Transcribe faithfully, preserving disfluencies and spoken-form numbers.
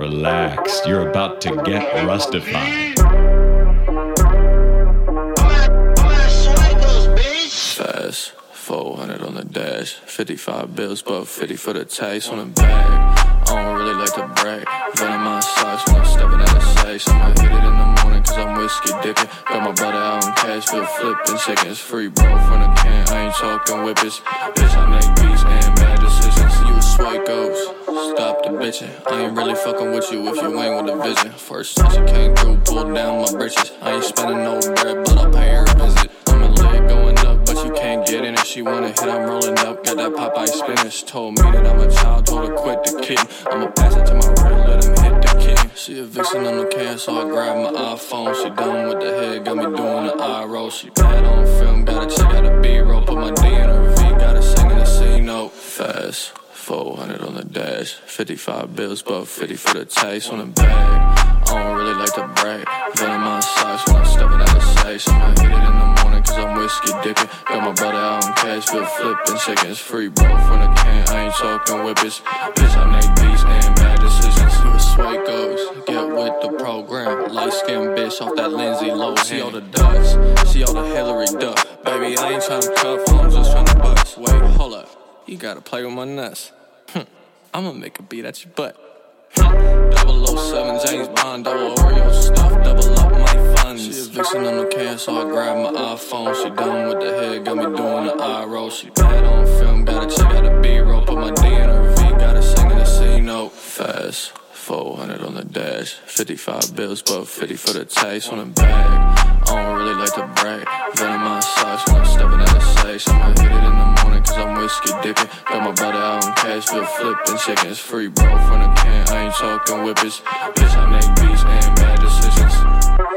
Relax, you're about to get rustified. Fast, four hundred on the dash, fifty-five bills, but fifty for the taste on the bag. I don't really like to brag, venom my socks when I'm stepping out of safe. I'ma hit it in the morning cause I'm whiskey dipping. Got my brother out in Cashville flipping chickens. Free bro from the can, I ain't talking whippets. Bitch, I make beats and bad decisions. You a swipe ghost, stop the bitching. I ain't really fucking with you if you ain't with the vision. First time she came through, pulled down my britches. I ain't spending no bread, but I'll pay her a visit. I'm a leg going up, but you can't get in it. She wanna hit, I'm rolling up. Got that Popeye spinach. Told me that I'm a child, told her quit the kid. I'ma pass it to my right, let him hit the king. She a vixen on the can, so I grab my iPhone. She done with the head, got me doing the eye roll. She bad on film, gotta check out a B-roll. Put my D in her V, gotta sing in the C note. Fast, four hundred on the dash, fifty-five bills, but fifty for the taste on the bag. I don't really like to brag, venom my socks when I'm stepping out of safe. I'ma hit it in the morning cause I'm whiskey dipping. Got my brother out in Cashville flipping chickens. Free bro from the can, I ain't talking whippets. Bitch, I make beats and bad decisions. You a sway ghost, get with the program. Light skinned bitch off that Lindsay Lohan. See all the dust, see all the Hillary Duck. Baby, I ain't tryna cuff, I'm just tryna bust. Wait, hold up, you gotta play with my nuts. Hm, I'ma make a beat at your butt. double oh seven James Bond, double Oreo stuff, double up my funds. She a vixen on the can, so I grab my iPhone. She done with the head, got me doing the eye roll. She bad on film, gotta check out a B-roll. Put my D in her V, gotta sing in the C note. Fast, four hundred on the dash, fifty-five bills, but fifty for the taste on the bag. I don't really like to brag, venom my socks when I'm stepping out of safe. I'ma hit it in the morning cause I'm whiskey dipping. Got my brother out in Cashville flipping chickens. Free bro from the can, I ain't talking whippets. Bitch, I make beats and bad decisions.